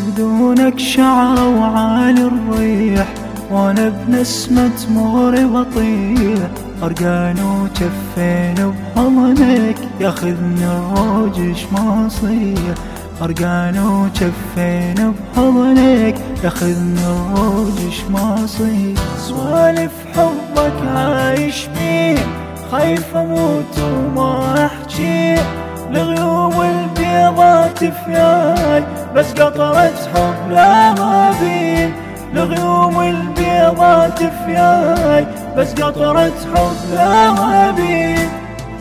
بدونك شعر وعالي الريح، وانا بنسمة مغري بطيح، غرقان وجفين بحضنك ياخذني الروج ايش ما اصيح، غرقان وجفين بحضنك ياخذني الروج ايش ما اصيح. سوالف حبك عايش بيه، خايف اموت وما احجي، الغيوم البيضات فياي بس قطرة حب لا ما بين، الغيوم البيضات فياي بس قطرة حب لا ما بين.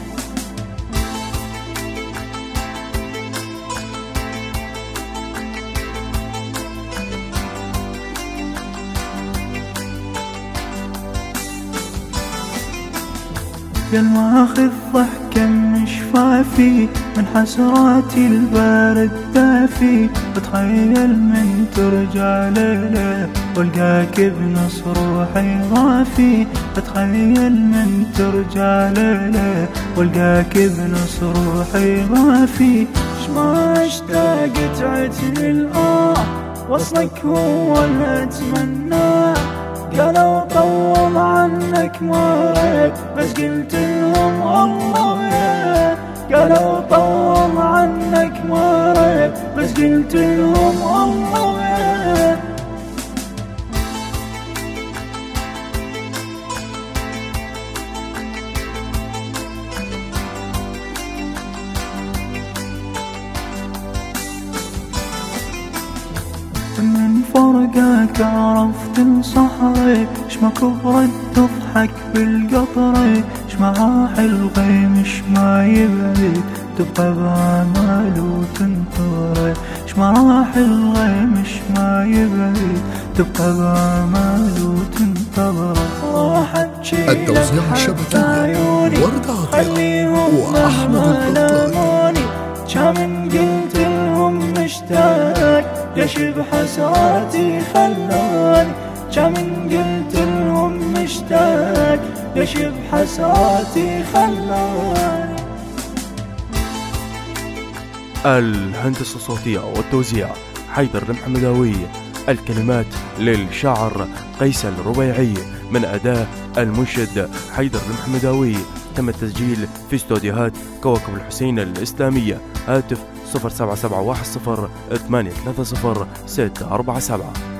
قل ما اخذ ضحكا من شفافي، من حسراتي البارد دافي، بتخيل من ترجع ليلة والقاك بنص روحي ضافي، بتخيل من ترجع ليلة والقاك بنص روحي ضافي. شما اشتاقت عتني الآه، وصلك هو اللي اتمناه، قالوا طول عنك ما ريت بس قلت لهم الله يا، قالوا طول عنك ما ريت بس قلت لهم الله يا. من فرقك عرفت الصحري، شما كبرت تضحك بالقطري، شما راح الغيم شما يبعد تبقى بامل وتنطري، شما راح الغيم شما يبعد تبقى بامل وتنطري. راحت التوزيع الشبكي ورد عطية وأحمد القطاني، كم قلت لهم مشتاق ليش بحسراتي خلاني، كم قلت لهم مشتاق ليش بحسراتي خلاني. الهندسة الصوتية والتوزيع حيدر المحمداوي، الكلمات للشاعر قيس الربيعي، من أداء المنشد حيدر المحمداوي. تم التسجيل في استوديوهات كوكب الحسين الإسلامية. هاتف 07710 830 647.